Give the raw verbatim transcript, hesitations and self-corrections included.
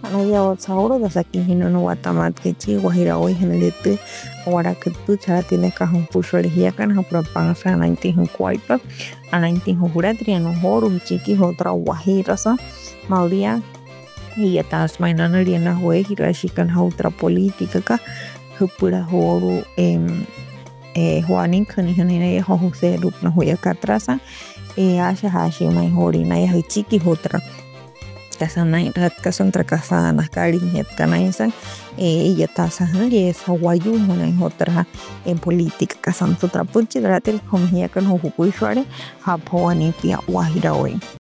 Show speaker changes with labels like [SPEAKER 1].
[SPEAKER 1] Anayawa sauro da saki hino no watamat kechi wahira oi henelete wara ketu chara tiene kahun pushori hiakan hapura pangsa anainti hun kuaipa anainti hun huratria no horu chiki hotra wahirasa mauria iya tas mainana riena hoe hirashikan hautra política ka hupura horu em eh Juanin kani hanine ho se rup na hoya katrasa e asha hashi mai hori na ya chiki hotra kasanai rat kasantra kasana kariñet kanaisan e iya tasa hali esa wayu hona hotra en política kasan sutra puchi ratel homia kan ho hukuishware hapo ani pia wahira oi